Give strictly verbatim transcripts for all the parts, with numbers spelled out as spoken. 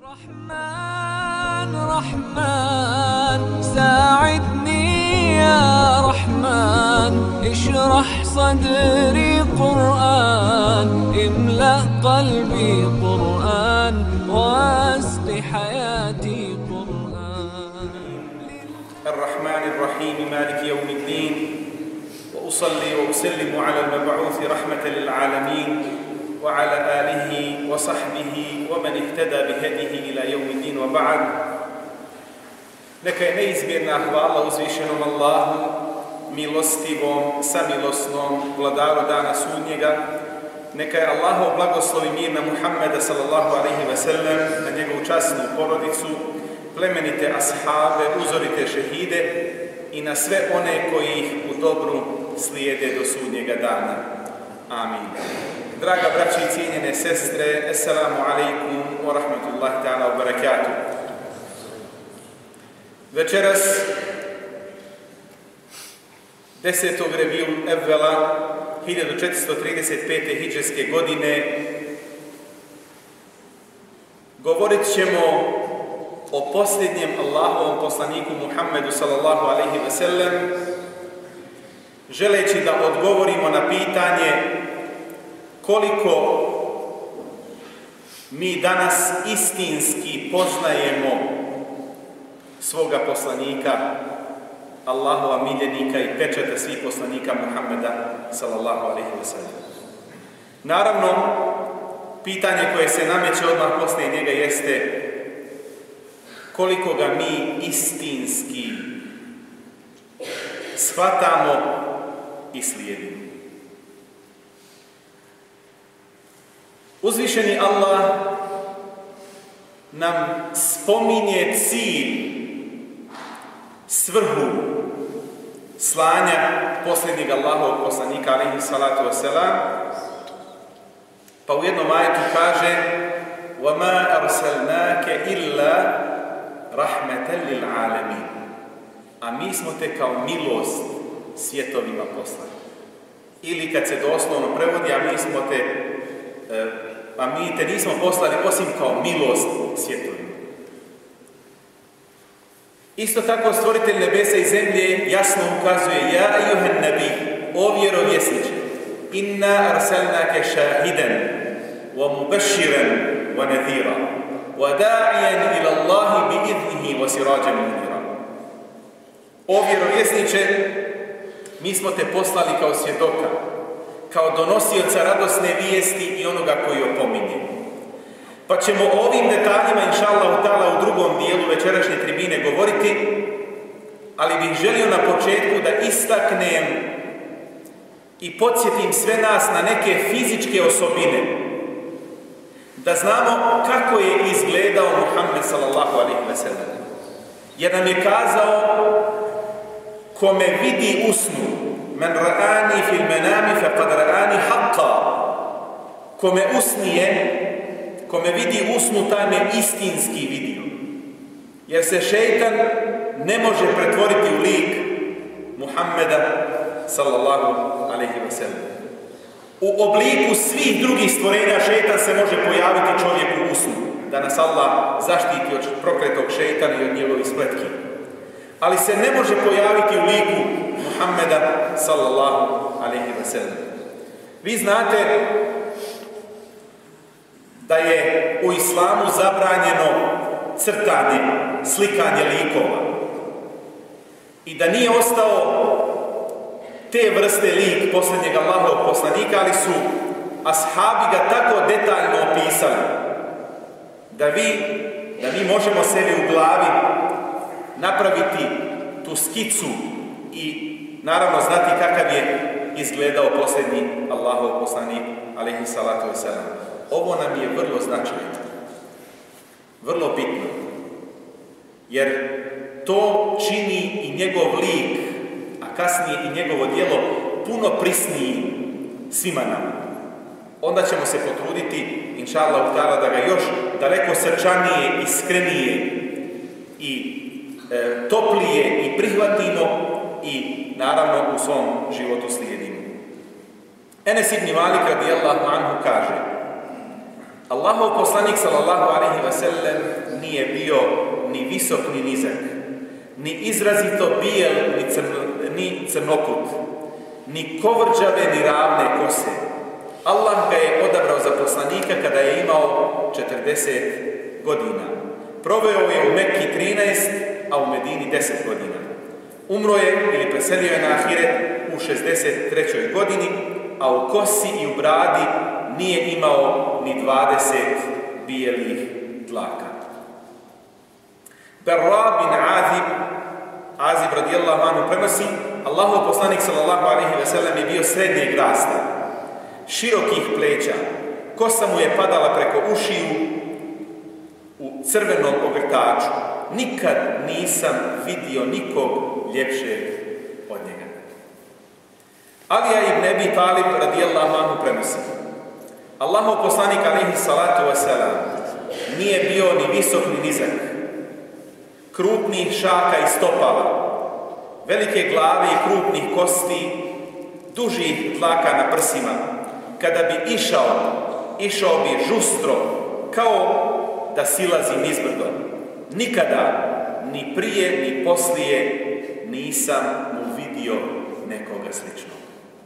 رحمن رحمن ساعدني يا رحمن اشرح صدري قرآن املأ قلبي قرآن واسق حياتي قرآن. الرحمن الرحيم مالك يوم الدين وأصلي وأسلم على المبعوث رحمة للعالمين وعلى آله وصحبه ومن اهتدى بهديه إلى يوم الدين وبعد. Neka je neizmjerna hvala uzvišenom Allahu, milostivom, samilosnom, vladaru dana sudnjega. Neka je Allahov blagoslov i mir na Muhammeda sallallahu alaihi ve sellem, na njegovu časnu porodicu, plemenite ashabe, uzorite šehide i na sve one koji ih u dobru slijede do sudnjega dana. Amin. Draga braći i cijenjene sestre, assalamu alaikum wa rahmatullahi ta'ala wa barakatuh. Večeras, desetog Rebiul Evvela, hiljadu četiristo trideset pete hidžreske godine, govorit ćemo o posljednjem Allahovom poslaniku Muhammedu sallallahu alaihi ve sellem, želeći da odgovorimo na pitanje koliko mi danas istinski poznajemo svoga poslanika, Allahova miljenika i pečata svih poslanika Muhammeda sallallahu alaihi wa sallam. Naravno, pitanje koje se nameće odmah poslije njega jeste koliko ga mi istinski shvatamo i slijedimo. Uzvišeni Allah nam spominje cilj, svrhu slanja posljednjeg Allahovog poslanika alejhi salatu vesselam, pa u jednom ajetu kaže: وَمَا أَرْسَلْنَاكَ إِلَّا رَحْمَةً لِلْعَالَمِينَ. A mi smo te kao milost svjetovima poslali. Ili kad se doslovno prevodi, a mi smo te a mi te nismo poslali osim kao milost svjetovima. Isto tako stvoritelj nebesa i zemlje jasno ukazuje: Ja ejuhan nabi, o vjerovjesniče, inna arsalnake šahidan wa mubashiran wa nadhira wa da'iyan ila Allahi bi idnihi wa sirajan munira. O vjerovjesniče, mi smo te poslali kao svjedoka, kao donosioca radosne vijesti i onoga koji opominje. Pa ćemo o ovim detaljima, inša Allahu ta'ala, u drugom dijelu večerašnje tribine govoriti, ali bih želio na početku da istaknem i podsjetim sve nas na neke fizičke osobine, da znamo kako je izgledao Muhammed sallallahu alejhi ve sellem. Jer nam je kazao: kome vidi usnu, men ra'ani fil menami faqad ra'ani haqqa. Kome usnije, kome vidi usnu, taj me istinski vidio. Jer se šejtan ne može pretvoriti u lik Muhammeda sallallahu alejhi ve sellem. U obliku svih drugih stvorenja šejtan se može pojaviti čovjeku usnu, da nas Allah zaštiti od prokletog šejtana i od njegovih spletki. Ali se ne može pojaviti u liku Muhammeda sallallahu alejhi ve sellem. Vi znate da je u islamu zabranjeno crtanje, slikanje likova. I da nije ostao te vrste lik posljednjeg Allahovog poslanika, ali su ashabi ga tako detaljno opisali da vi, da mi možemo sebi u glavi napraviti tu skicu i naravno znati kakav je izgledao posljednji Allahov poslanik alejhi salatu vesselam. Ovo nam je vrlo značajno, vrlo bitno, jer to čini i njegov lik, a kasnije i njegovo djelo puno prisniji svima nama. Onda ćemo se potruditi, inša Allahu ta'ala, da ga još daleko srčanije, iskrenije i e, toplije i prihvatimo i naravno u svom životu slijedimo. Enes ibn Malik radijallahu anhu kaže: Allahov poslanik sallallahu alejhi ve sellem nije bio ni visok ni nizak, ni izrazito bijel ni, crno, ni crnoput, ni kovrđave ni ravne kose. Allah ga je odabrao za poslanika kada je imao četrdeset godina. Proveo je u Mekki trinaest, a u Medini deset godina. Umro je ili preselio je na ahiret u šezdeset trećoj godini, a u kosi i u bradi nije imao ni dvadeset bijelih dlaka. Barra bin Azib, Azib radijallahu anhu prenosi, Allahov poslanik sallallahu alejhi ve sellem je bio srednjeg rasta, širokih pleća, kosa mu je padala preko ušiju u crvenom ogrtaču. Nikad nisam vidio nikog ljepšeg od njega. Alija ibn Abi Talib radijallahu anhu prenosi, Allahov poslanik alejhi salatu wasalam nije bio ni visok ni nizak, krupnih šaka i stopala, velike glave i krupnih kosti, dužih dlaka na prsima. Kada bi išao, išao bi žustro, kao da silazi nizbrdo. Nikada, ni prije, ni poslije, nisam mu vidio nekoga sličnog.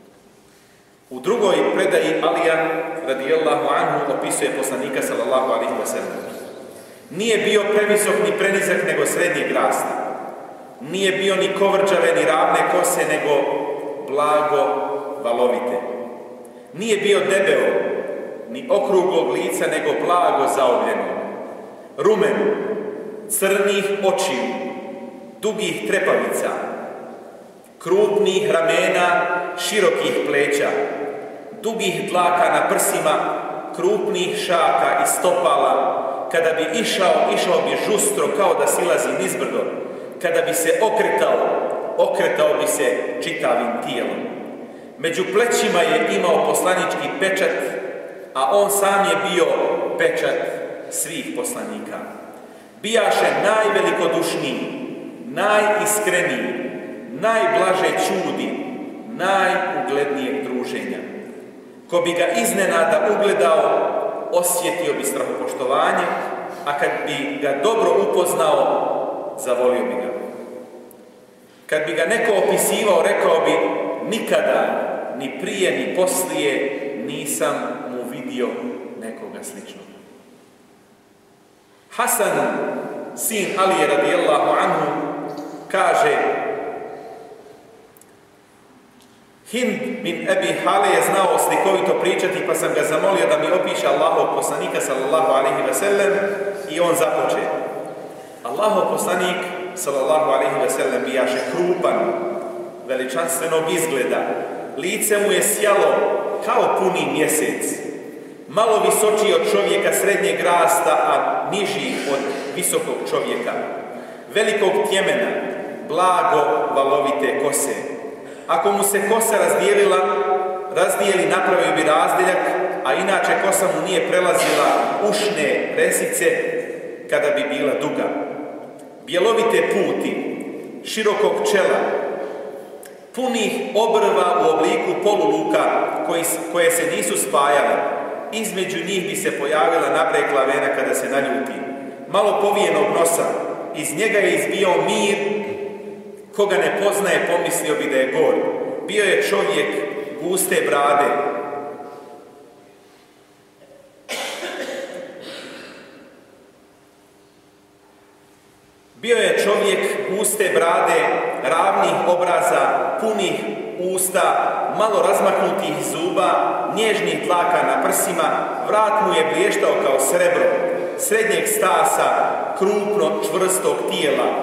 U drugoj predaji Alija radijallahu anhu opisuje poslanika sallallahu alejhi ve sellem. Nije bio previsok ni prenizak, nego srednjeg rasta. Nije bio ni kovrđave ni ravne kose, nego blago valovite. Nije bio debeo, ni okruglog lica, nego blago zaobljeno. Rumen, crnih očiju, dugih trepavica, krupnih ramena, širokih pleća, dugih dlaka na prsima, krupnih šaka i stopala. Kada bi išao, išao bi žustro kao da silazi nizbrdo. Kada bi se okretao, okretao bi se čitavim tijelom. Među plećima je imao poslanički pečat, a on sam je bio pečat svih poslanika. Bijaše najvelikodušniji, najiskreniji, najblaže čudi, najuglednijeg druženja. Ko bi ga iznenada ugledao, osjetio bi strahopoštovanje, a kad bi ga dobro upoznao, zavolio bi ga. Kad bi ga neko opisivao, rekao bi, nikada, ni prije, ni poslije, nisam mu vidio nekoga sličnog. Hasan, sin Alije radijallahu anhu, kaže, Hind bin Abi Hale je znao slikovito pričati, pa sam ga zamolio da mi opiše Allahov poslanika sallallahu alejhi ve sellem, i on započe. Allahov poslanik sallallahu alejhi ve sellem bijaše krupan, veličanstvenog izgleda, lice mu je sjalo kao puni mjesec, malo visočiji od čovjeka srednjeg rasta, a niži od visokog čovjeka, velikog tjemena, blago valovite kose. Ako mu se kosa razdijelila, razdijeli, napravio bi razdeljak, a inače kosa mu nije prelazila ušne resice kada bi bila duga. Bjelovite puti, širokog čela, punih obrva u obliku poluluka koji, koje se nisu spajale. Između njih bi se pojavila nabrekla vena kada se naljuti. Malo povijenog nosa, iz njega je izbijao mir. Koga ne poznaje, pomislio bi da je gor. Bio je čovjek guste brade. Bio je čovjek guste brade, ravnih obraza, punih usta, malo razmaknutih zuba, nježnih dlaka na prsima, vrat mu je blještao kao srebro, srednjeg stasa, krupno čvrstog tijela,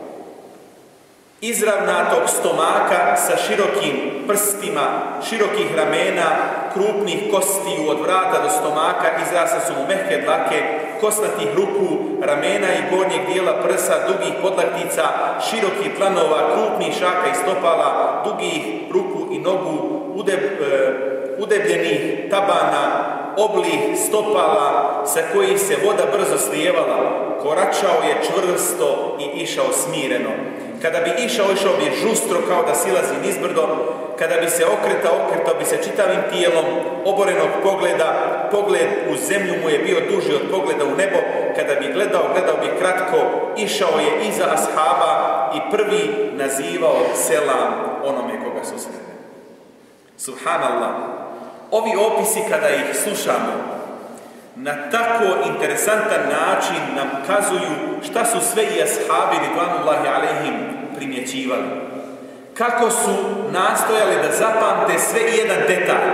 izravnatog stomaka sa širokim prstima, širokih ramena, krupnih kostiju od vrata do stomaka, izrasle su mu mehke dlake, kosnatih ruku, ramena i gornjeg dijela prsa, dugih podlaktica, širokih dlanova, krupnih šaka i stopala, dugih ruku i nogu, udeb, e, udebljenih tabana, oblih stopala sa kojih se voda brzo slijevala. Koračao je čvrsto i išao smireno. Kada bi išao, išao bi žustro kao da silazi nizbrdo. kada bi se okretao, okretao bi se čitavim tijelom, oborenog pogleda, pogled u zemlju mu je bio duži od pogleda u nebo, kada bi gledao, gledao bi kratko, išao je iza ashaba i prvi nazivao selam onome koga susretne. Subhanallah. Ovi opisi kada ih slušamo, na tako interesantan način nam kazuju šta su sve i ashabi ridvanullahi alejhim primjećivali. Kako su nastojali da zapamte sve i jedan detalj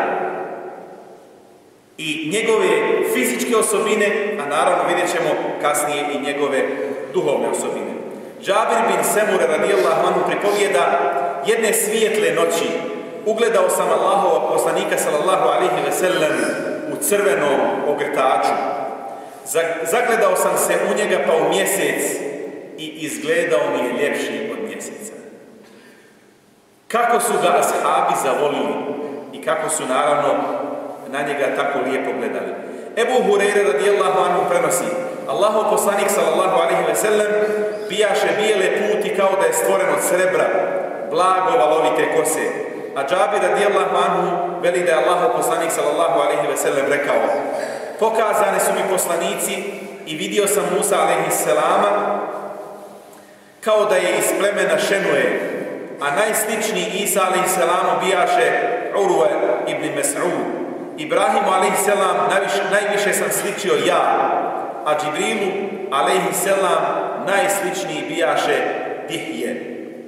i njegove fizičke osobine, a naravno vidjet ćemo kasnije i njegove duhovne osobine. Džabir bin Semure radijallahu anhu pripovijeda: jedne svijetle noći ugledao sam Allahovog poslanika sallallahu alejhi ve sellem u crvenom ogrtaču. Zagledao sam se u njega pa u mjesec i izgledao mi je ljepši od mjeseca. Kako su ga ashabi zavolili i kako su naravno na njega tako lijepo gledali. Ebu Hureyre radijallahu anhu prenosi: Allahov poslanik sallallahu alejhi ve sellem bijaše bijele puti kao da je stvoren od srebra, blago valovite kose. A Džabir radijallahu anhu veli da je Allahov poslanik sallallahu alejhi ve sellem rekao: pokazane su mi poslanici i vidio sam Musa alejhi selama kao da je iz plemena Šenuje, a najsličniji Isa alejhi selamu bijaše Urve ibn Mes'ud. Ibrahimu alejhi selam najviše, najviše sam sličio ja, a Džibrilu alejhi selam najsličniji bijaše Dihje.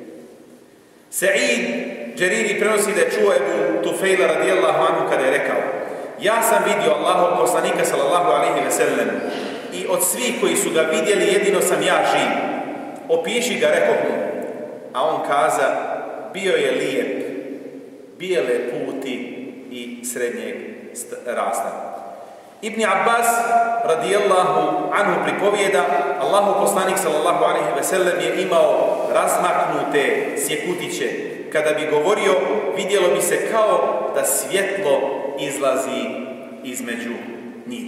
Sa'id Džeriri prenosi da je čuo Ebu Tufejla radijallahu anhu kada je rekao: ja sam vidio Allahov poslanika sallallahu alejhi ve sellem i od svih koji su ga vidjeli jedino sam ja živ. Opiši ga, rekao mu. A on kaza: bio je lijep, bijele puti i srednjeg rasta. Ibn Abbas radijallahu anhu pripovijeda: Allahov poslanik sallallahu alejhi ve sellem je imao razmaknute sjekutiće. Kada bi govorio, vidjelo bi se kao da svjetlo izlazi između njih.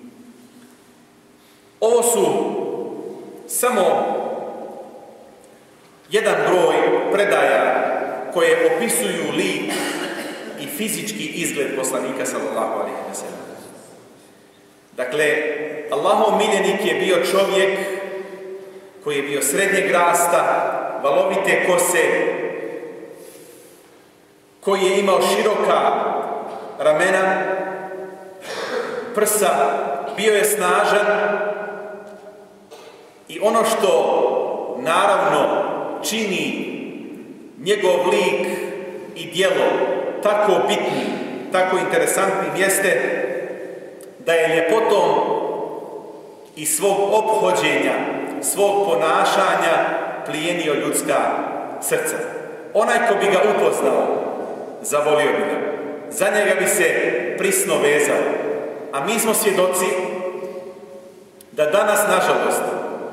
Ovo su samo jedan broj predaja koje opisuju lik i fizički izgled poslanika sallallahu alejhi ve sellem. Dakle, Allahov miljenik je bio čovjek koji je bio srednjeg rasta, valovite kose, koji je imao široka ramena, prsa, bio je snažan i ono što naravno čini njegov lik i djelo tako bitnim, tako interesantnim jeste da je ljepotom i svog ophođenja, svog ponašanja plijenio ljudska srca. Onaj ko bi ga upoznao, zavolio bi ga. Za njega bi se prisno vezao. A mi smo svjedoci da danas, nažalost,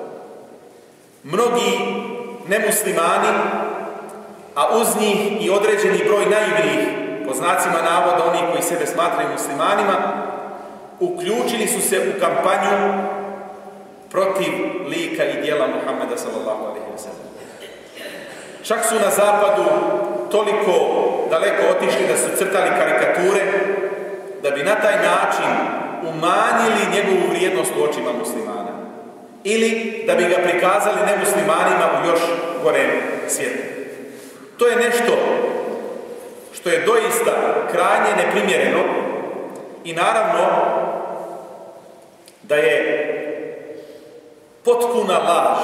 mnogi nemuslimani, a uz njih i određeni broj naivnih, po znacima navoda onih koji sebe smatraju muslimanima, uključili su se u kampanju protiv lika i djela Muhammeda sallallahu alejhi ve sellem. Čak su na zapadu toliko daleko otišli da su crtali karikature da bi na taj način umanjili njegovu vrijednost u očima muslimana ili da bi ga prikazali nemuslimanima u još gorem svijetu. To je nešto što je doista krajnje neprimjereno i naravno da je potpuna laž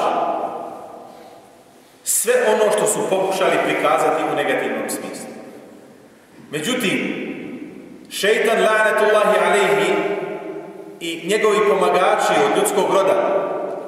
sve ono što su pokušali prikazati u negativnom smislu. Međutim, šejtan la'natullahi alejhi i njegovi pomagači od ljudskog roda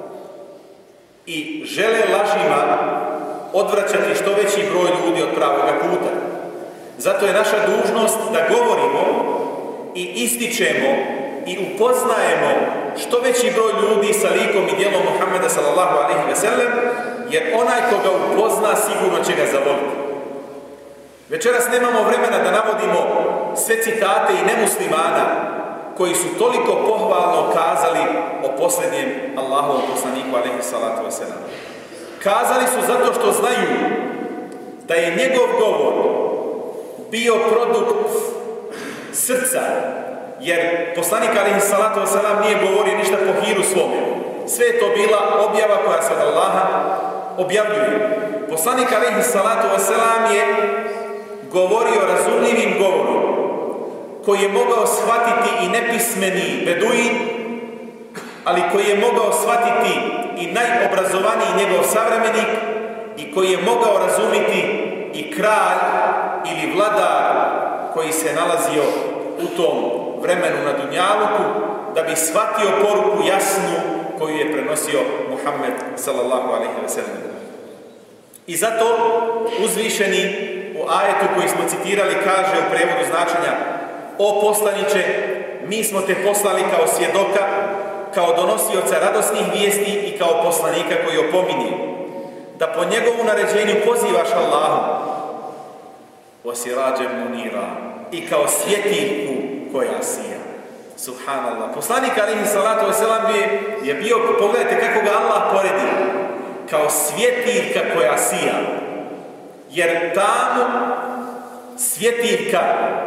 i žele lažima odvraćati što veći broj ljudi od pravoga puta. Zato je naša dužnost da govorimo i ističemo i upoznajemo što veći broj ljudi sa likom i djelom Muhammeda sallallahu alejhi ve sellem, jer onaj ko ga upozna sigurno će ga zavoliti. Večeras nemamo vremena da navodimo sve citate i nemuslimana koji su toliko pohvalno kazali o posljednjem Allahovom poslaniku alejhi salatu ve selam. Kazali su zato što znaju da je njegov govor bio produkt srca, jer poslanik alejhi salatu vesselam nije govorio ništa po hiru svome. Sve je to bila objava koja se od Allaha objavljuje. Poslanik alejhi salatu vesselam je govorio razumljivim govorom koji je mogao shvatiti i nepismeni beduin, ali koji je mogao shvatiti i najobrazovaniji njegov savremenik i koji je mogao razumjeti i kralj ili vladar koji se nalazio u tom vremenu na Dunjaluku, da bi shvatio poruku jasnu koju je prenosio Muhammed sallallahu alejhi ve sellem. I zato uzvišeni u ajetu koji smo citirali kaže u prevodu značenja: o poslaniče, mi smo te poslali kao svjedoka, kao donosioca radosnih vijesti i kao poslanika koji opominje, da po njegovu naređenju pozivaš Allahu, osirađem munira, i kao svjetiljku koja sija. Subhanallah. Poslanik alejhi salatu vesselam je bio, pogledajte kako ga Allah poredi, kao svjetiljka koja sija. Jer tamo svjetiljka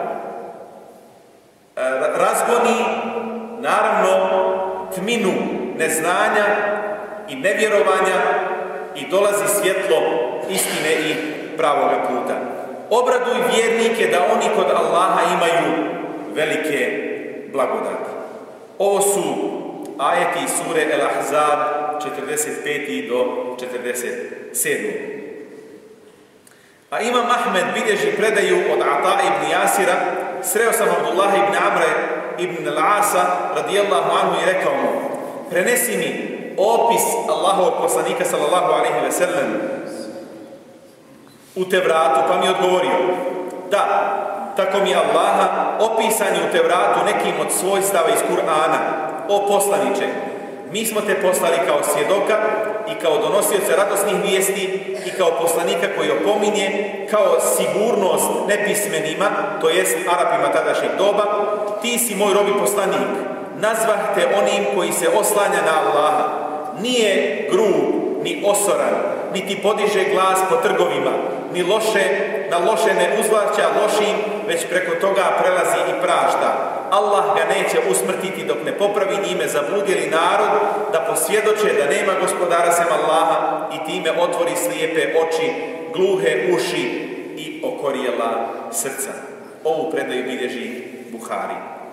razgoni naravno tminu neznanja i nevjerovanja i dolazi svjetlo istine i pravoga puta. Obraduj vjernike da oni kod Allaha imaju velike blagodati. Ovo su ajeti iz sure El-Ahzab četrdeset pet do četrdeset sedam. A Imam Ahmed bilježi predaju od Ata ibn Jasira: sreo sam Abdullah ibn Amre ibn al-Asa radijallahu anhu i rekao mu: prenesi mi opis Allahovog poslanika sallallahu alejhi ve sellem u Tevratu. Pa mi je odgovorio: da, tako mi je Allaha, opisan je u Tevratu nekim od svojstava iz Kur'ana. O poslaniče, mi smo te poslali kao svjedoka i kao donosioca radosnih vijesti i kao poslanika koji opominje, kao sigurnost nepismenima, to jest Arapima tadašnjeg doba. Ti si moj rob i poslanik, nazvah te onim koji se oslanja na Allaha. Nije grub, ni osoran, niti podiže glas po trgovima, ni loše, na loše ne uzvraća lošim, već preko toga prelazi i prašta. Allah ga neće usmrtiti dok ne popravi njime zabludjeli narod, da posvjedoče da nema gospodara sem Allaha i time otvori slijepe oči, gluhe uši i okorijela srca. Ovu predaju bilježi Buhari.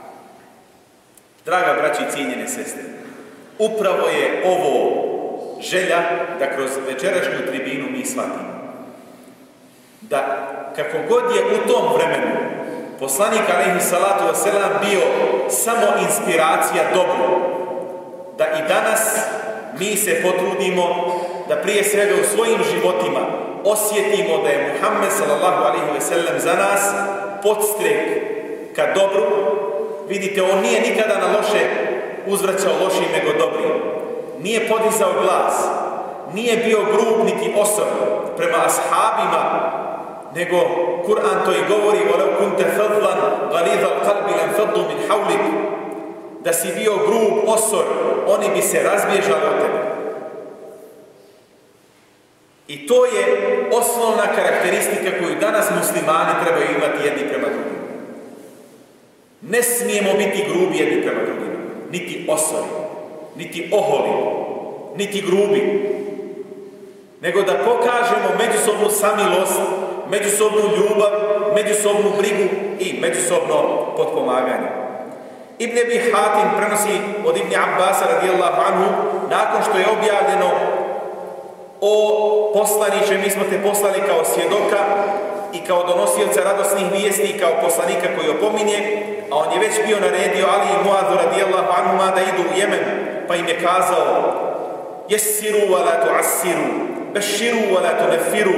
Draga braći i cijenjene sestre, upravo je ovo želja da kroz večerašnju tribinu mi shvatimo. Da kako god je u tom vremenu poslanik alejhi salatu vesselam bio samo inspiracija dobro, da i danas mi se potrudimo da prije svega u svojim životima osjetimo da je Muhammed sallallahu alejhi ve sellem za nas podstrek ka dobru. Vidite, on nije nikada na loše uzvraćao lošim nego dobrim. Nije podizao glas, nije bio grub niti osor prema ashabima, nego Kur'an to i govori: وَلَوْ كُنْتَ فَضْلًا غَلِيظَ الْقَلْبِ لَنْفَضُّوا مِنْ حَوْلِكَ. Da si bio grub, osor, oni bi se razbježali od tebe. I to je osnovna karakteristika koju danas muslimani trebaju imati jedni prema drugim. Ne smijemo biti grubi jedni prema drugim, niti osori, niti oholi, niti grubi, nego da pokažemo međusobnu samilost, međusobnu ljubav, međusobnu brigu i međusobno potpomaganje. Ibn Abi Hatim prenosi od Ibn Abbasa radijallahu anhu, nakon što je objavljeno: o poslaniče, mi smo te poslali kao svjedoka i kao donosioca radosnih vijesti i kao poslanika koji opominje, a on je već bio naredio Ali i Muadu radijallahu anhuma da idu u Jemen, pa im je kazao: jessiru wa la tu'assiru, bashiru wa la tunaffiru.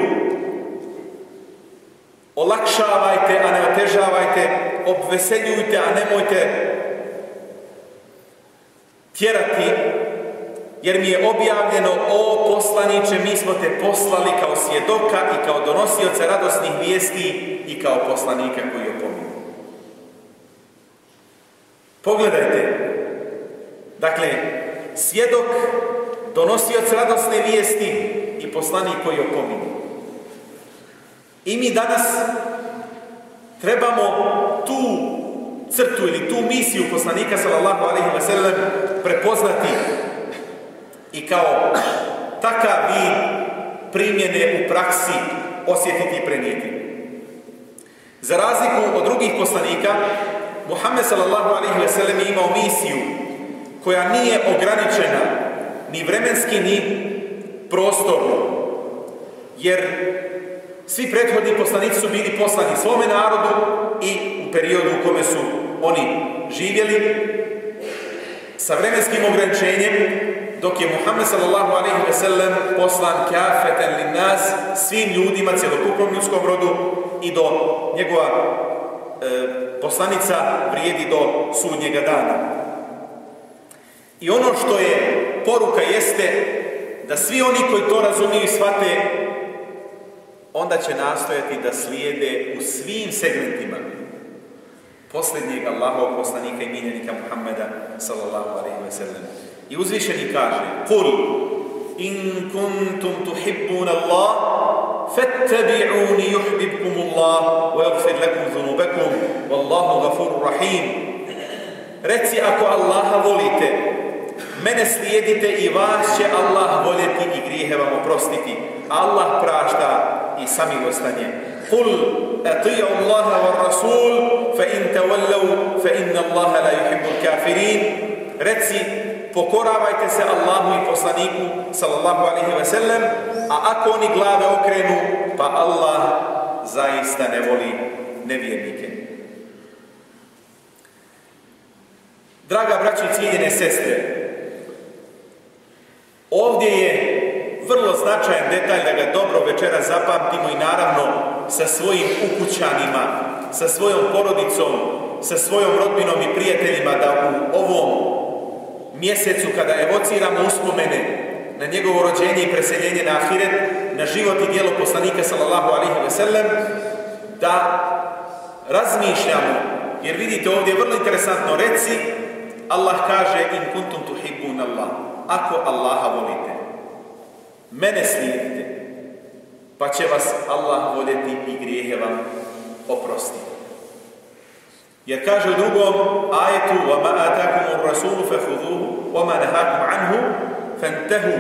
Olakšavajte, a ne otežavajte, obveseljujte, a nemojte tjerati, jer mi je objavljeno: o poslaniče, mi smo te poslali kao svjedoka i kao donosioca radosnih vijesti i kao poslanika koji opominje. Pogledajte, dakle, svjedok, donosioc radosne vijesti i poslanik koji opominje. I mi danas trebamo tu crtu ili tu misiju poslanika sallallahu alejhi ve sellem prepoznati i kao takav vid primjene u praksi osjetiti i prenijeti. Za razliku od drugih poslanika, Muhammed sallallahu alejhi ve sellem je imao misiju koja nije ograničena ni vremenski ni prostorno, jer svi prethodni poslanici su bili poslani svome narodu i u periodu u kome su oni živjeli sa vremenskim ograničenjem, dok je Muhammed sallallahu alejhi ve sellem poslan kafeten linnas, svim ljudima, cjelokupnom ljudskom rodu, i do njegova e, poslanica vrijedi do sudnjega dana. I ono što je poruka jeste da svi oni koji to razumiju i shvate, onda će nastojati da slijede u svim segmentima posljednjeg Allahovog poslanika i miljenika Muhammeda sallallahu alejhi ve sellem. I uzvišeni kaže: "Kul in kuntum tuhibbuna Allah fattabi'uni yuhibbukumullah wa yaghfir lakum dhunubakum wallahu ghafurur rahim." Reci, ako Allaha volite, mene slijedite i vas će Allah voljeti i grijehe vam oprostiti. Allah prašta i samilostan je. Kul ati'u Allaha war rasul fa in tawallaw fa inna Allaha la yuhibbul kafirin. Reci, pokoravajte se Allahu i poslaniku sallallahu alejhi ve sellem, a ako oni glave okrenu, pa Allah zaista ne voli nevjernike. Draga braćo i cijenjene sestre, ovdje je vrlo značajan detalj da ga dobro večera zapamtimo i naravno sa svojim ukućanima, sa svojom porodicom, sa svojom rodbinom i prijateljima, da u ovom mjesecu kada evociramo uspomene na njegovo rođenje i preseljenje na ahiret, na život i djelo poslanika sallallahu alejhi ve sellem, da razmišljamo, jer vidite ovdje je vrlo interesantno, reci, Allah kaže in kuntum tuhibbuna Allah, ako Allaha volite, mene slijedite, pa će vas Allah voljeti i grijehe vam oprostiti. Jer kaže u drugom ajetu: وَمَا آتَاكُمُ الرَّسُولُ فَخُذُوهُ وَمَا نَهَاكُمْ عَنْهُ فَانْتَهُوا.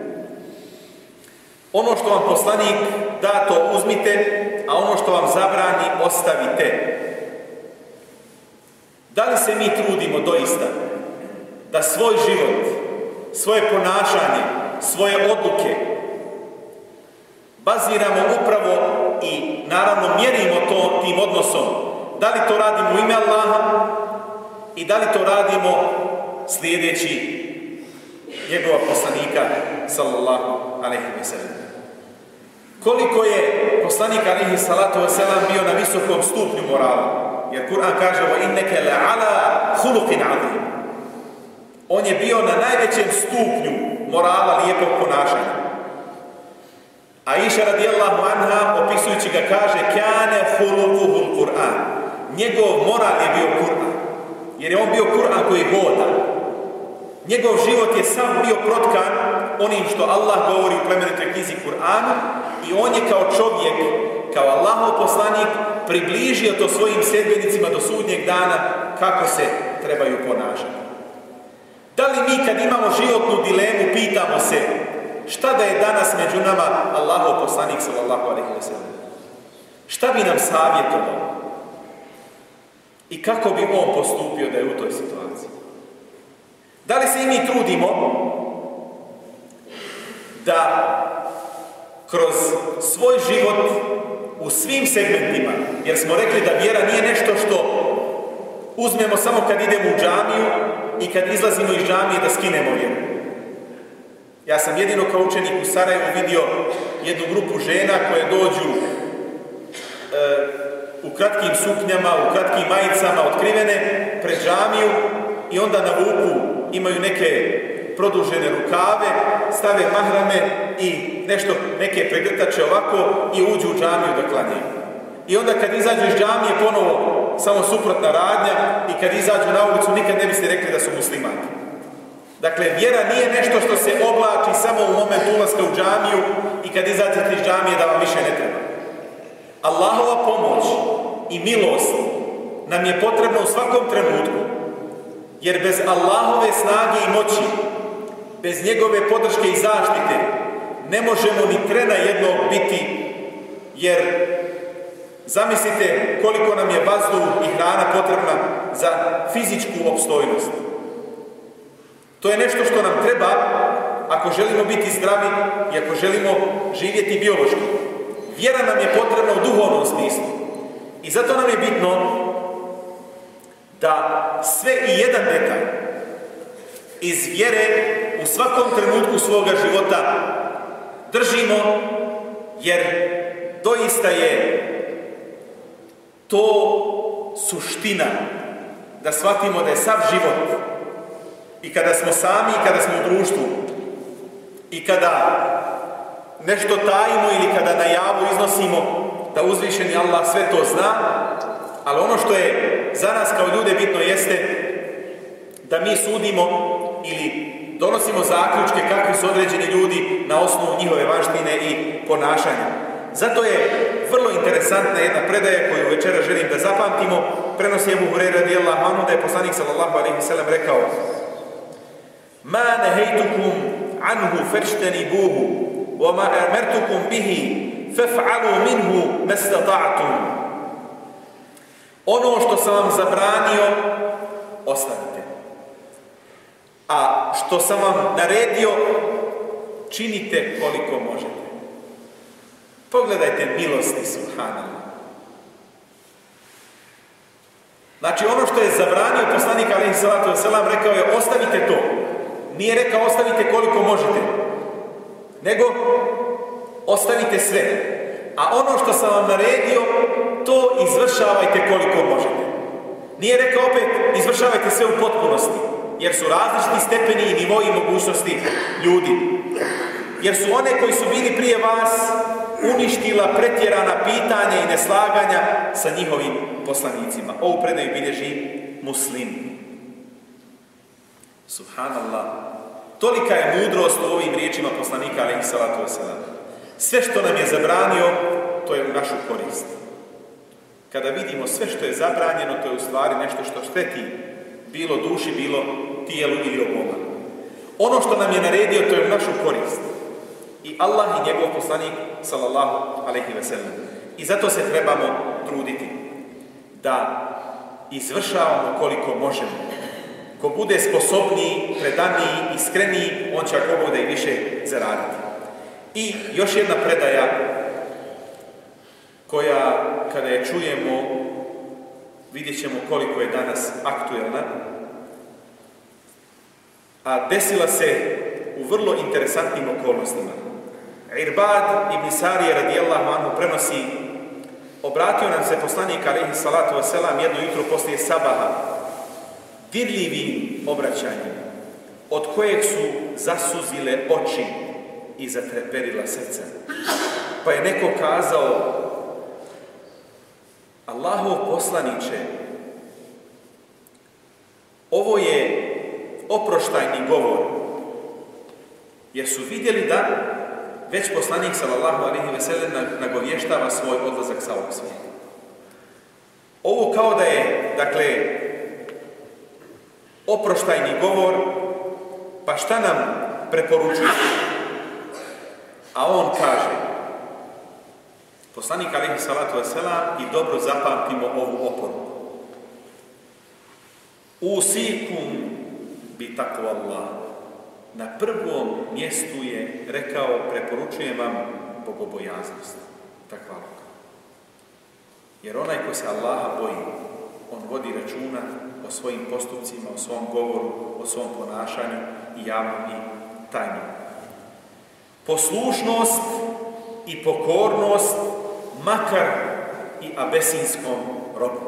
Ono što vam poslanik da, to uzmite, a ono što vam zabrani, ostavite. Da li se mi trudimo doista da svoj život, svoje ponašanje, svoje odluke baziramo upravo i naravno mjerimo to tim odnosom? Da li to radimo u ime Allaha i da li to radimo slijedeći njegova poslanika sallallahu alejhi ve sellem? Koliko je poslanik alejhi salatu ve selam bio na visokom stupnju morala? Jer Kur'an kaže: "Wa innaka la'ala khuluqin 'azim." On je bio na najvećem stupnju morala, lijepog ponašanja. Aisha radijallahu anha opisujući ga kaže: "Kana khuluquhu al-Qur'an." Njegov moral je bio Kur'an, jer je on bio Kur'an koji hoda. Njegov život je sam bio protkan onim što Allah govori u plemenitoj knjizi Kur'anu, i on je kao čovjek, kao Allahov poslanik, približio to svojim sljedbenicima do sudnjeg dana kako se trebaju ponašati. Da li mi kad imamo životnu dilemu pitamo se šta da je danas među nama Allahov poslanik sallallahu alejhi ve sellem? Šta bi nam savjetovao? I kako bi on postupio da je u toj situaciji? Da li se i mi trudimo da kroz svoj život u svim segmentima, jer smo rekli da vjera nije nešto što uzmemo samo kad idemo u džamiju i kad izlazimo iz džamije da skinemo vjeru. Ja sam jedino kao učenik u Sarajevu vidio jednu grupu žena koje dođu e, u kratkim suknjama, u kratkim majicama, otkrivene pred džamiju, i onda na vuku imaju neke produžene rukave, stave mahrame i nešto, neke pregrtače ovako i uđu u džamiju da klanjaju. I onda kad izađu iz džamije ponovo samo suprotna radnja, i kad izađu na ulicu nikad ne biste rekli da su muslimani. Dakle, vjera nije nešto što se oblači samo u momentu ulaska u džamiju i kad izađete iz džamije da vam više ne treba. Allahova pomoć i milost nam je potrebno u svakom trenutku, jer bez Allahove snage i moći, bez njegove podrške i zaštite, ne možemo ni trena jednog biti, jer zamislite koliko nam je vazduh i hrana potrebna za fizičku opstojnost. To je nešto što nam treba ako želimo biti zdravi i ako želimo živjeti biološki. Vjera nam je potrebna u duhovnom smislu. I zato nam je bitno da sve i jedan detalj iz vjere u svakom trenutku svoga života držimo, jer doista je to suština da shvatimo da je sav život, i kada smo sami i kada smo u društvu, i kada nešto tajimo ili kada na javu iznosimo, da uzvišeni Allah sve to zna, ali ono što je za nas kao ljude bitno jeste da mi sudimo ili donosimo zaključke kakvi su određeni ljudi na osnovu njihove vanštine i ponašanja. Zato je vrlo interesantna jedna predaja koju večera želim da zapamtimo. Prenosi Ebu Hurajra radijallahu anhu da je poslanik sallallahu alejhi ve sellem rekao: "Ma nahaytukum anhu fajtanibuhu wa ma amartukum bihi faf'alu minhu mastata'tum." Ono što sam vam zabranio, ostavite. A što sam vam naredio, činite koliko možete. Pogledajte milosti, subhanallah. Znači, ono što je zabranio poslanik alejhi salatu vesselam, rekao je ostavite to. Nije rekao ostavite koliko možete, nego ostavite sve. A ono što sam vam naredio, to izvršavajte koliko možete. Nije rekao opet izvršavajte sve u potpunosti, jer su različiti stepeni i nivoi mogućnosti ljudi. Jer su one koji su bili prije vas uništila pretjerana pitanja i neslaganja sa njihovim poslanicima. Ovu predaju bilježi Muslim. Subhanallah. Tolika je mudrost u ovim riječima poslanika alejhi salatu vesselam. Sve što nam je zabranio, to je u našu korist. Kada vidimo sve što je zabranjeno, to je u stvari nešto što šteti bilo duši, bilo tijelu ili oboma. Ono što nam je naredio, to je u našu korist. I Allah i njegov poslanik sallallahu alejhi ve sellem. I zato se trebamo truditi da izvršavamo koliko možemo. Ko bude sposobniji, predaniji, iskreniji, on će ako Bog da i više zaraditi. I još jedna predaja koja, kada je čujemo, vidjet ćemo koliko je danas aktuelna, a desila se u vrlo interesantnim okolnostima. Irbad ibn Sarije radijallahu anhu prenosi: obratio nam se poslanik alejhi salatu vesselam jedno jutro poslije sabaha dirljivim obraćanjem, od kojeg su zasuzile oči i zatreperila srca. Pa je neko kazao: Allahov poslaniče, ovo je oproštajni govor, jer su vidjeli da već poslanik sallallahu alejhi ve sellem nagovještava svoj odlazak sa ovog svijeta. Ovo kao da je, dakle, oproštajni govor, pa šta nam preporučuje? A on kaže, poslanik alejhi salatu vesselam, i dobro zapamtimo ovu oporuku: usikum bi takvallah. Na prvom mjestu je rekao, preporučujem vam bogobojaznost, takvaluk. Jer onaj ko se Allaha boji, on vodi računa o svojim postupcima, o svom govoru, o svom ponašanju, i javnom i tajnom. Poslušnost i pokornost, makar i abesinskom robu.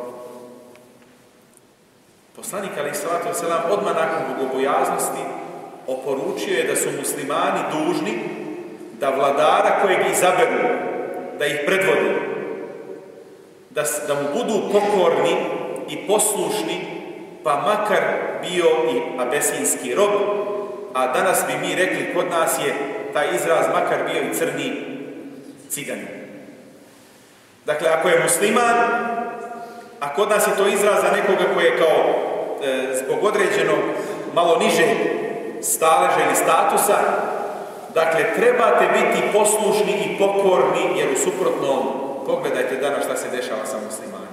Poslanik alejhi salatu vesselam odmah nakon bogobojaznosti oporučio je da su muslimani dužni da vladara kojeg izaberu, da ih predvodi, da, da mu budu pokorni i poslušni, pa makar bio i abesinski rob, a danas bi mi rekli, kod nas je taj izraz makar bio i crni ciganin. Dakle, ako je musliman, a kod nas je to izraz za nekoga koji je kao e, zbog određenog malo niže staleža ili statusa. Dakle, trebate biti poslušni i pokorni, jer u suprotnom, pogledajte danas šta se dešava sa muslimanima.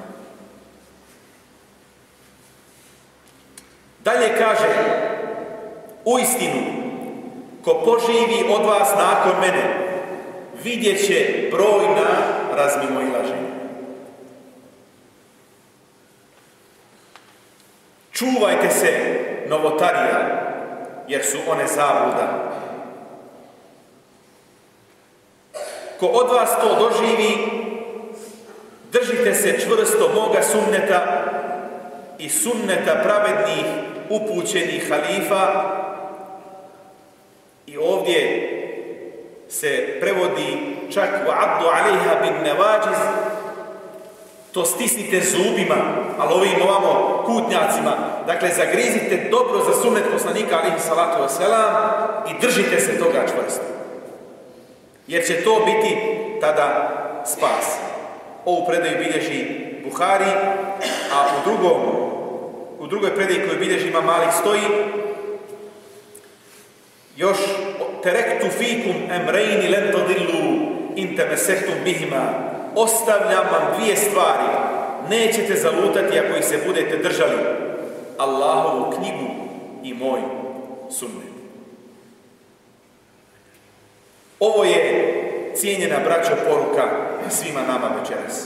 Dalje kaže, uistinu, ko poživi od vas nakon mene, vidjet će brojna razmimoilaženja. Čuvajte se novotarija, jer su one zabluda. Ko od vas to doživi, držite se čvrsto moga sunneta i sunneta pravednih upućenih halifa. I ovdje se prevodi čak وَعَبْدُ عَلَيْهَا بِالنَّوَاجِزِ, to stisnite zubima, ali ovim ovamo kutnjacima. Dakle, zagrizite dobro za sunnet poslanika alejhi salatu vesselam i držite se toga čvrsto. Jer će to biti tada spas. Ovu predaju bilježi Buhari, a u drugom, u drugoj predaji koju bilježi Imam Malik stoji još terektu fikum emrejni len tadillu in temesehtum bihima. Ostavljam vam dvije stvari, nećete zalutati ako ih se budete držali: Allahovu knjigu i moj sunnet. Ovo je, cijenjena braćo, poruka svima nama večeras.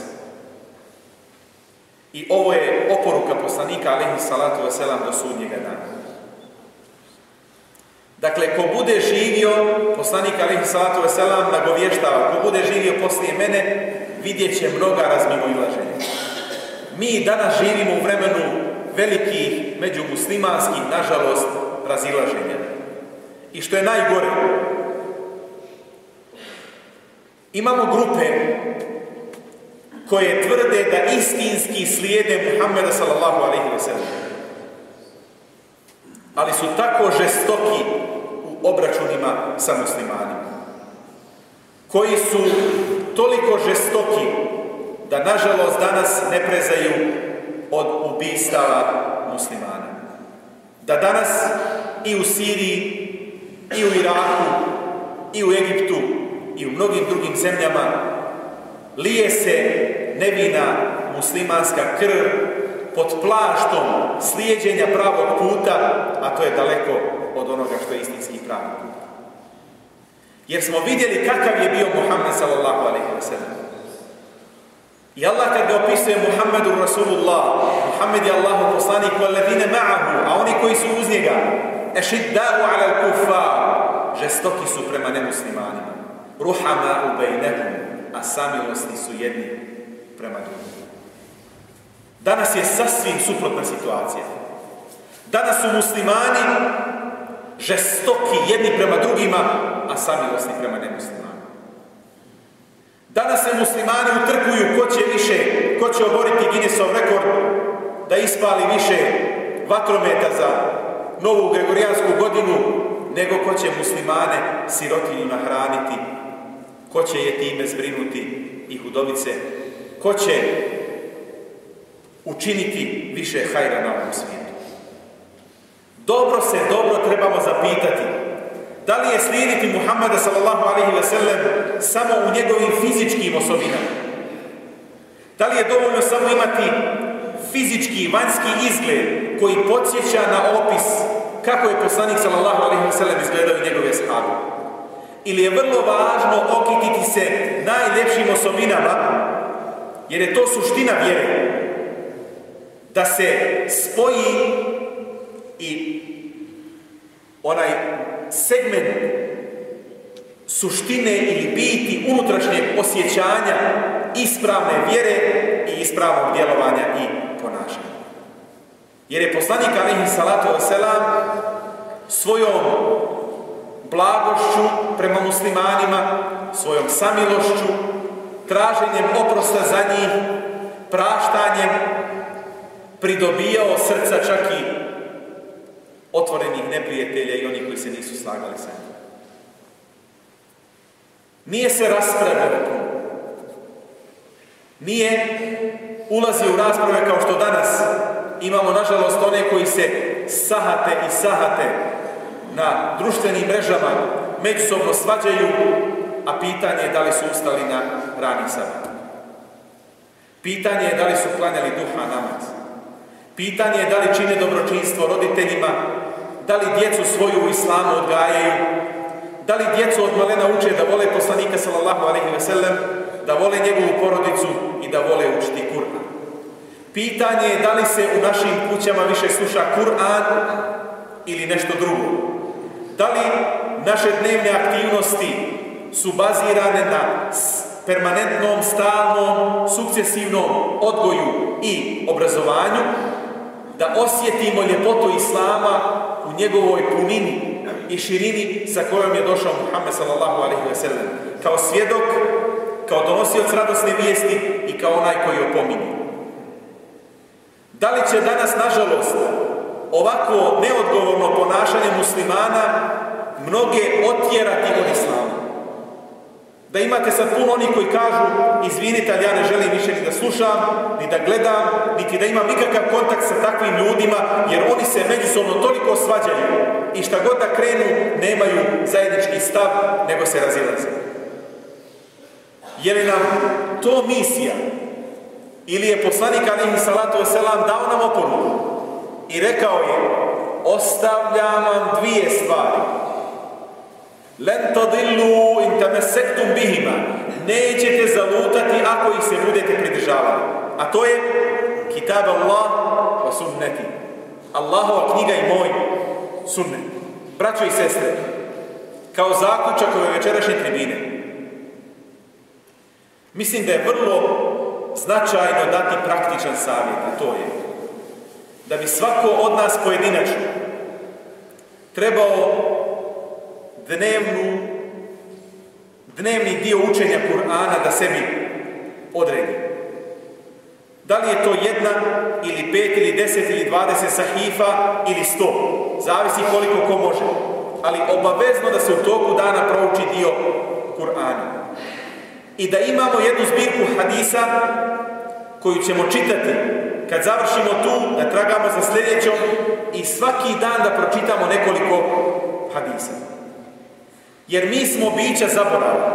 I ovo je oporuka poslanika alejhi salatu vesselam do sudnjega dana. Dakle, ko bude živio, poslanik alejhi salatu vesselam nagovještava, ko bude živio poslije mene, vidjet će mnoga razmimoilaženja. Mi danas živimo u vremenu velikih međumuslimanskih, nažalost, razilaženja. I što je najgore, imamo grupe koje tvrde da istinski slijede Muhammeda sallallahu alejhi ve sellem, ali su tako žestoki u obračunima sa muslimanima, koji su toliko žestoki da nažalost danas ne prezaju od ubistava muslimana. Da danas i u Siriji, i u Iraku, i u Egiptu, i u mnogim drugim zemljama lije se nevina muslimanska krv pod plaštom slijeđenja pravog puta, a to je daleko od onoga što je istinski pravi put. Jer smo vidjeli kakav je bio Muhammed sallallahu alejhi ve sellem. I Allah kad ga opisuje Muhammedu Rasulullah, Muhammed je Allahov poslanik, walladine ma'ahu, a oni koji su uz njega, ešidda'u ala al-kuffar, žestoki su prema nemuslimanima, ruhama'u bejnehum, a samilosni su jedni prema drugim. Danas je sasvim suprotna situacija. Danas su muslimani žestoki jedni prema drugima, a samilosni prema nemuslimanima. Danas se muslimani utrkuju ko će više, ko će oboriti Guinnessov rekord da ispali više vatrometa za novu gregorijansku godinu, nego ko će muslimane sirotinju nahraniti, ko će je time zbrinuti i hudovice, ko će učiniti više hajra na ovom svijetu. Dobro se, dobro trebamo zapitati, da li je slijediti Muhammeda sallallahu alejhi ve sellem samo u njegovim fizičkim osobinama? Da li je dovoljno samo imati fizički, vanjski izgled koji podsjeća na opis kako je poslanik sallallahu alejhi ve sellem izgledao i njegove ashabe? Ili je vrlo važno okititi se najljepšim osobinama, jer je to suština vjere, da se spoji i onaj segment suštine ili biti unutrašnjeg osjećanja ispravne vjere i ispravnog djelovanja i ponašanja. Jer je poslanik alejhi salatu vesselam svojom blagošću prema muslimanima, svojom samilošću, traženjem oprosta za njih, praštanjem, pridobijao srca čak i otvorenih neprijatelja i onih koji se nisu slagali sa njim. Nije se raspravljalo puno. Nije ulazi u rasprave kao što danas imamo, nažalost, one koji se sahate i sahate na društvenim mrežama, međusobno svađaju, a pitanje je da li su ustali na rani sabah. Pitanje je da li su klanjali duha namaz. Pitanje je da li čine dobročinstvo roditeljima, da li djecu svoju u islamu odgajaju, da li djecu od malena uče da vole poslanika sallallahu alejhi ve sellem, da vole njegovu porodicu i da vole učiti Kur'an. Pitanje je da li se u našim kućama više sluša Kur'an ili nešto drugo. Da li naše dnevne aktivnosti su bazirane na permanentnom, stalnom, sukcesivnom odgoju i obrazovanju, da osjetimo ljepotu Islama u njegovoj punini i širini sa kojom je došao Muhammed sallallahu alejhi ve sellem, kao svjedok, kao donosioc radosne vijesti i kao onaj koji opominje. Da li će danas, nažalost, ovako neodgovorno ponašanje muslimana mnoge otjerati od Islama? Da imate sad puno onih koji kažu, izvinite, ali ja ne želim više ni da slušam, ni da gledam, niti da imam nikakav kontakt sa takvim ljudima, jer oni se međusobno toliko svađaju i šta god da krenu, nemaju zajednički stav, nego se razilaze. Je li nam to misija? Ili je poslanik alejhi salatu vesselam dao nam oporuku i rekao je: ostavljam vam dvije stvari. Len tadillu in tamassektum bihima. Nećete zalutati ako ih se budete pridržavali. A to je kitab Allah wa sunneti. Allahova knjiga i moj sunnet. Braćo i sestre, kao zaključak ove večerašnje tribine, mislim da je vrlo značajno dati praktičan savjet, a to je da bi svako od nas pojedinačno trebao dnevnu, dnevni dio učenja Kur'ana da sebi odredi. Da li je to jedna, ili pet, ili deset, ili dvadeset sahifa, ili sto. Zavisi koliko ko može. Ali obavezno da se u toku dana prouči dio Kur'ana. I da imamo jednu zbirku hadisa koju ćemo čitati kad završimo tu, da tragamo za sljedećom i svaki dan da pročitamo nekoliko hadisa. Jer mi smo bića zaboravljena.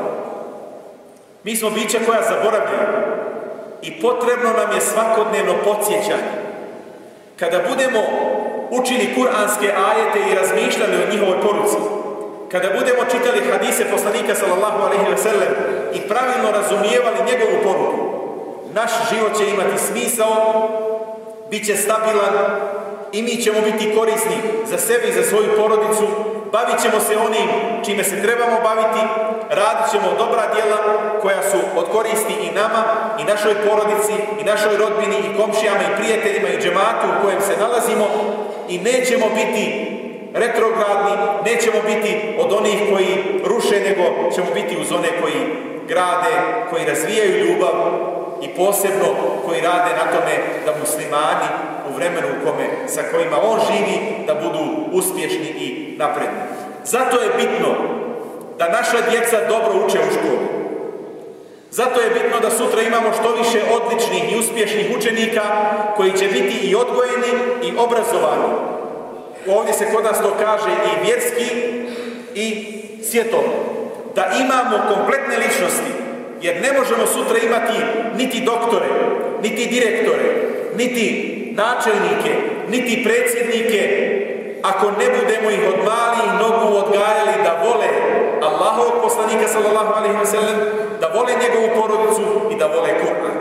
Mi smo bića koja zaboravljaju. I potrebno nam je svakodnevno podsjećanje. Kada budemo učili kuranske ajete i razmišljali o njihovoj poruci, kada budemo čitali hadise poslanika sallallahu alejhi ve sellem i pravilno razumijevali njegovu poruku, naš život će imati smisao, bit će stabilan i mi ćemo biti korisni za sebe i za svoju porodicu. Bavit ćemo se onim čime se trebamo baviti, radit ćemo dobra djela koja su od koristi i nama, i našoj porodici, i našoj rodbini, i komšijama, i prijateljima, i džematu u kojem se nalazimo, i nećemo biti retrogradni, nećemo biti od onih koji ruše, nego ćemo biti uz one koji grade, koji razvijaju ljubav i posebno koji rade na tome da muslimani u vremenu u kome, sa kojima on živi, da budu uspješni i napredni. Zato je bitno da naša djeca dobro uče u školi. Zato je bitno da sutra imamo što više odličnih i uspješnih učenika koji će biti i odgojeni i obrazovani. Ovdje se kod nas to kaže i vjerski i svjetovno. Da imamo kompletne ličnosti, jer ne možemo sutra imati niti doktore, niti direktore, niti načelnike, niti predsjednike, ako ne budemo ih od malih nogu odgajali da vole Allahovog poslanika sallallahu alejhi ve sellem, da vole njegovu porodicu i da vole Kur'an.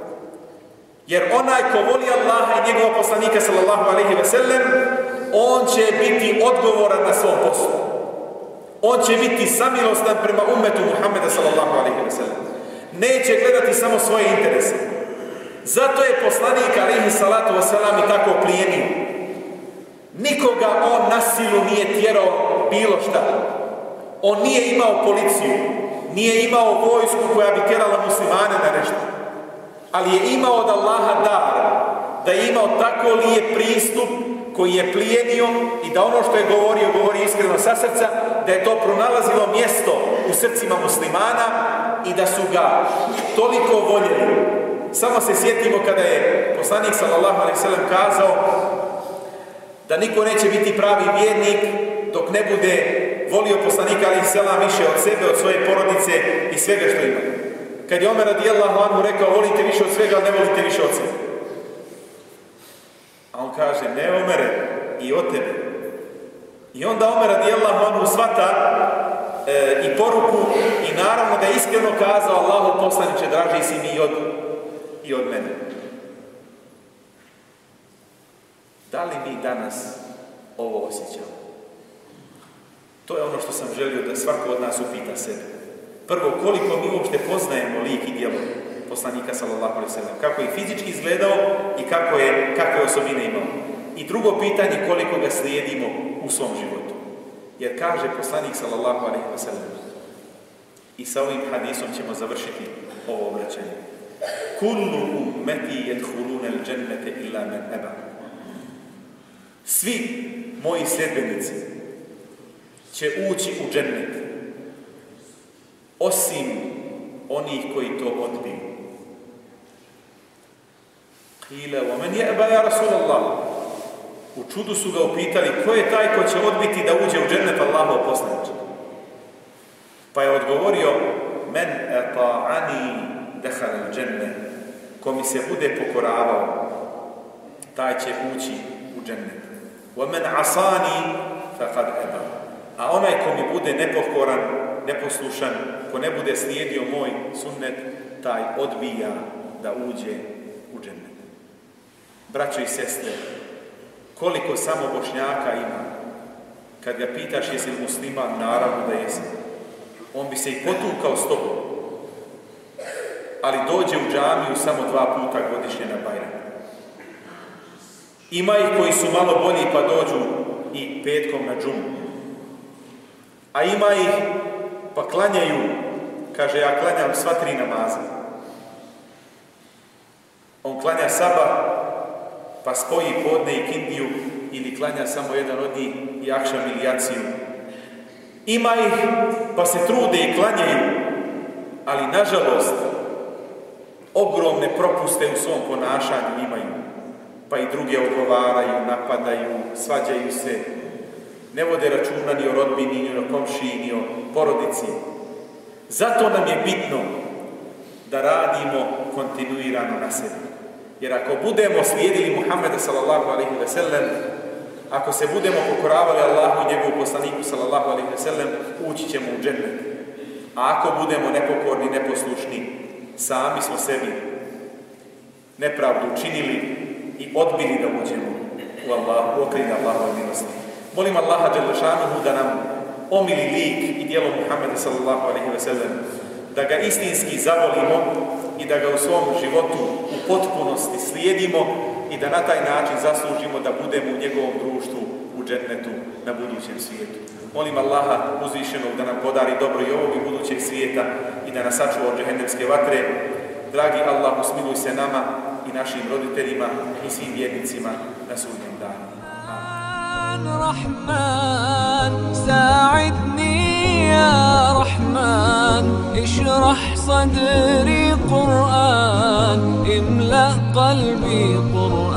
Jer onaj ko voli Allaha i njegovog poslanika sallallahu alejhi ve sellem, on će biti odgovoran na svom poslu. On će biti samilostan prema ummetu Muhammeda sallallahu alejhi ve sellem. Neće gledati samo svoje interese. Zato je poslanik alejhi salatu vesselam i tako plijenio. Nikoga on na silu nije tjerao bilo šta. On nije imao policiju, nije imao vojsku koja bi tjerala muslimane na nešto. Ali je imao od Allaha dar, da je imao tako lijep pristup koji je plijenio i da ono što je govorio, govori iskreno sa srca, da je to pronalazilo mjesto u srcima muslimana i da su ga toliko voljeli Samo se sjetimo kada je poslanik sallallahu alejhi ve sellem kazao da niko neće biti pravi vjernik dok ne bude volio poslanika alejhi selam više od sebe, od svoje porodice i svega što ima. Kad je Omer radijallahu anhu rekao volite više od svega, ali ne volite više od sebe. A on kaže ne Omere, i od tebe. I onda Omer radijallahu anhu shvata e, i poruku i naravno da je iskreno kazao Allahu poslaniče, draži si mi i od, i od mene. Da li mi danas ovo osjećamo? To je ono što sam želio da svako od nas upita sebe. Prvo, koliko mi uopšte poznajemo lik i djelo poslanika sallallahu alejhi ve sellem, kako je fizički izgledao i kako je, kakve osobine imao. I drugo pitanje, koliko ga slijedimo u svom životu. Jer kaže poslanik sallallahu alejhi ve sellem, i sa ovim hadisom ćemo završiti ovo obraćanje. Kullu ummeti yadkhuluna al-jannata illa man aba. Svi moji sljedbenici će ući u džennet, osim onih koji to odbiju. Kile, وَمَنْ يَأْبَ يَا رَسُولَ اللَّهِ. U čudu su ga upitali, ko je taj ko će odbiti da uđe u džennet Allahov poslaniče? Pa je odgovorio, men ata'ani dehal al-džennet. Ko mi se bude pokoravao, taj će ući u džennet. وَمَنْ عَصَانِي فَقَدْ أَبَى. A onaj ko mi bude nepokoran, neposlušan, ko ne bude slijedio moj sunnet, taj odbija da uđe u džennet. Braćo i sestre, koliko samo Bošnjaka ima, kad ga pitaš jesi li musliman, naravno da jesi. On bi se i potukao s tobom, ali dođe u džamiju samo dva puta godišnje na Bajram. Ima ih koji su malo bolji pa dođu i petkom na džumu. A ima ih pa klanjaju, kaže ja klanjam sva tri namaza. On klanja sabah, pa spoji podne i kindiju, ili klanja samo jedan od njih i akšam ili jaciju. Ima ih pa se trude i klanjaju, ali nažalost ogromne propuste u svom ponašanju imaju, pa i druge odgovaraju, napadaju, svađaju se, ne vode računa ni o rodbini, ni o komšiji, ni o porodici. Zato nam je bitno da radimo kontinuirano na sebi. Jer ako budemo slijedili Muhammeda sallallahu alejhi ve sellem, ako se budemo pokoravali Allahu i njegovu poslaniku sallallahu alejhi ve sellem, ući ćemo u džennet. A ako budemo nepokorni, neposlušni, sami smo sebi nepravdu učinili i odbili da uđemo u Allahu, u okrilje Allahove milosti. Molim Allaha dželle šanuhu da nam omili lik i djelo Muhammeda sallallahu alejhi ve sellem, da ga istinski zavolimo i da ga u svom životu u potpunosti slijedimo i da na taj način zaslužimo da budemo u njegovom društvu u džennetu na budućem svijetu. Molim Allaha uzvišenog da nam podari dobro i ovog i budućeg svijeta i da nas sačuva od džehendemske vatre. Dragi Allah, usmiluj se nama i našim roditeljima i svim vjernicima na sudnjem danu. رحمن ساعدني يا رحمن اشرح صدري قرآن املأ قلبي قرآن